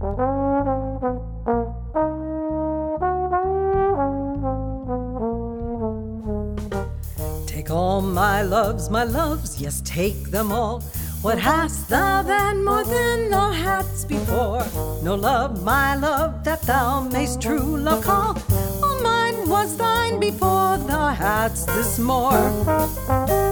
Take all my loves, yes, take them all. What hast thou then more than all hadst before? No love, my love, that thou mayst true love call. All mine was thine before thou hadst this more.